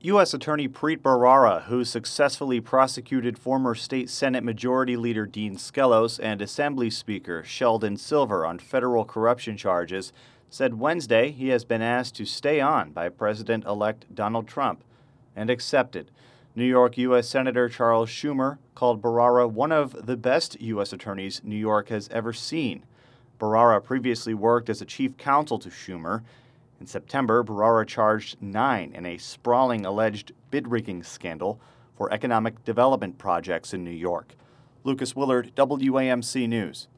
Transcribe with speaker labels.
Speaker 1: U.S. Attorney Preet Bharara, who successfully prosecuted former State Senate Majority Leader Dean Skelos and Assembly Speaker Sheldon Silver on federal corruption charges, said Wednesday he has been asked to stay on by President-elect Donald Trump, and accepted. New York U.S. Senator Charles Schumer called Bharara one of the best U.S. attorneys New York has ever seen. Bharara previously worked as a chief counsel to Schumer. In September, Bharara charged 9 in a sprawling alleged bid-rigging scandal for economic development projects in New York. Lucas Willard, WAMC News.